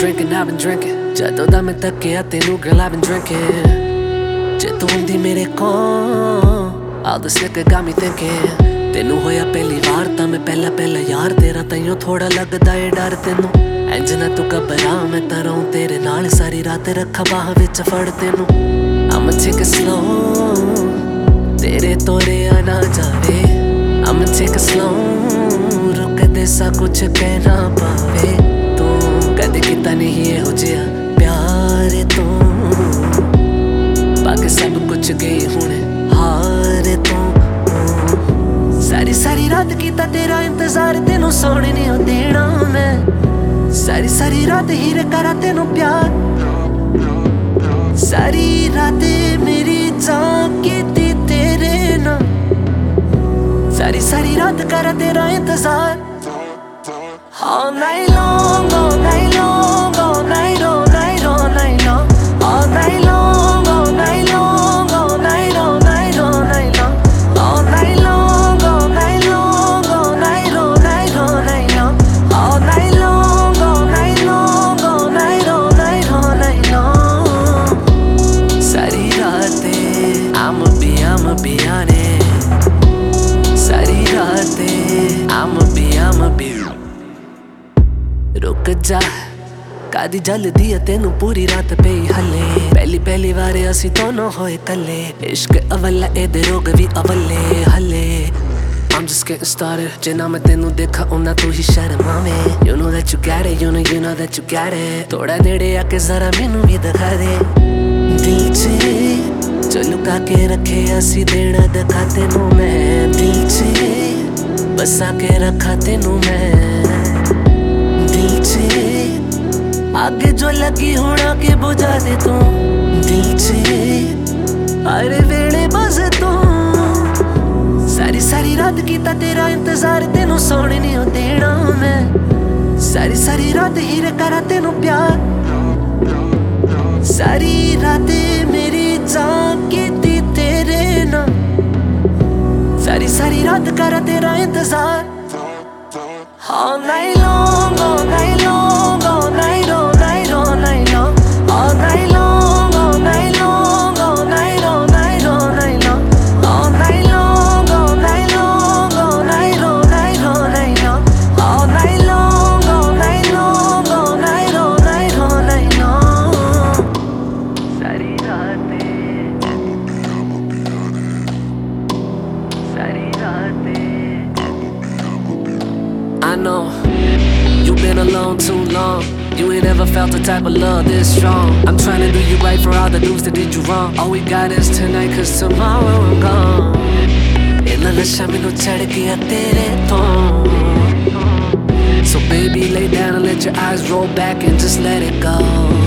drinking ਜਦੋਂ ਦਾ ਮੈਂ ਤੱਕਿਆ ਤੈਨੂੰ girl I've been drinking ਜੇ ਤੂੰ ਹੁੰਦੀ ਮੇਰੇ ਕੋਲ all this liquor got me thinking ਤੈਨੂੰ ਹੋਇਆ ਪਹਿਲੀ ਵਾਰ ਤਾਂ ਮੈਂ ਪਹਿਲਾ ਯਾਰ ਤੇਰਾ ਤੈਨੂੰ ਥੋੜਾ ਲੱਗਦਾ ਏ ਡਰ ਤੈਨੂੰ ਇੰਜ ਨਾ ਤੂੰ ਘਬਰਾ ਮੈਂ ਤਾਂ ਰਹੂੰ ਤੇਰੇ ਨਾਲ ਸਾਰੀ ਰਾਤ ਰੱਖਾਂ ਬਾਹਾਂ ਵਿੱਚ ਫੜ ਤੈਨੂੰ I'ma take it slow ਤੇਰੇ ਤੋਰਿਆ ਨਾ ਜਾਵੇ I'ma take it slow ਰੁਕਦੇ ਸਾ ਕੁਛ ਕਹਿਣਾ ਪਾਵੇ ਤੂੰ ਕਦੇ ਕੀਤਾ ਨਹੀਂ ਇਹੋ ਜਿਹਾ ਪਿਆਰ ਤੂੰ ਬਾਕੀ ਸਭ ਕੁਛ ਗਈ ਹੁਣ ਹਾਰ ਤੂੰ ਸਾਰੀ ਰਾਤ ਕੀਤਾ ਤੇਰਾ ਇੰਤਜ਼ਾਰ ਤੈਨੂੰ ਸੌਣ ਨਹੀਂ ਦੇਣਾ ਮੈਂ ਸਾਰੀ ਰਾਤ ਹੀਰੇ ਕਰਾਂ ਤੈਨੂੰ ਪਿਆਰ ਸਾਰੀ ਰਾਤ ਮੇਰੀ ਜਾਨ ਕੀਤੀ ਤੇਰੇ ਨਾਲ ਸਾਰੀ ਰਾਤ ਕਰਾਂ ਤੇਰਾ ਇੰਤਜ਼ਾਰ All night long, all night long, all night, all night, all night long All night long, all night long, all night, all night, all night long All night long, all night long, all night, all night, all night long All night long, all night long, all night, all night, all night long Sari raate I'ma be on it Sari raate I'ma be रुक जा कादी जल्दी है तेनू पूरी रात पे हले पहली बार असी दोनों होए कले इश्क अवला एदे रोग भी अवले हले I'm just getting started जिन्ना मैं तेनू देखा उन्ना तू ही शर्मावे You know that you got it, you know that you got it थोड़ा नेड़े आके जरा मैनू भी दिखा दे दिल चे जो लुका के रखे असी देना दिखा तेनू मैं दिल चे बसा के रखा तेनू मैं आगे जो लगी होना के बुझा दे तू दिल से हर वेले बस तू सारी रात कीता तेरा इंतजार तेनू सौण नहीं देना मैं सारी रात हीरे करा तेनू प्यार सारी रात मेरी जान कीती तेरे नाल सारी रात करा तेरा इंतजार All night long, all night long, all night, all night, all night long All night long, all night long, all night, all night, all night long All night long, all night long, all night, all night, all night long All night long, all night long, all night, all night, all night long Sari raate I know you've been alone too long You ain't ever felt the type of love this strong I'm trying to do you right for all the dudes that did you wrong All we got is tonight cause tomorrow I'm gone Inna nasha mainu chad gaya tere to So baby lay down and let your eyes roll back and just let it go